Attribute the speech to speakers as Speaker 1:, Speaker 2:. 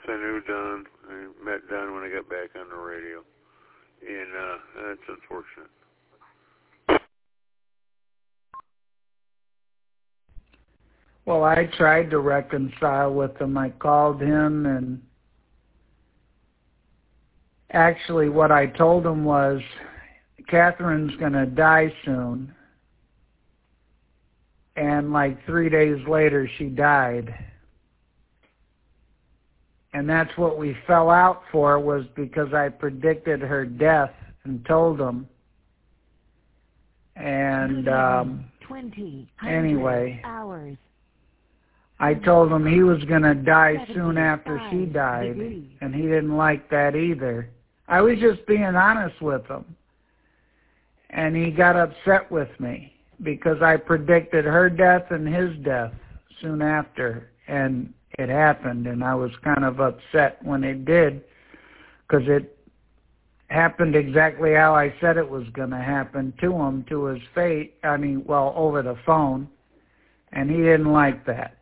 Speaker 1: I knew Don. I met Don when I got back on the radio. And that's unfortunate.
Speaker 2: Well, I tried to reconcile with him. I called him, and actually what I told him was, Catherine's going to die soon. And like 3 days later, she died. And that's what we fell out for, was because I predicted her death and told him. And anyway, hours. I told him he was going to die soon after she died, and he didn't like that either. I was just being honest with him. And he got upset with me because I predicted her death and his death soon after, and it happened, and I was kind of upset when it did because it happened exactly how I said it was going to happen to him, to his fate, over the phone, and he didn't like that.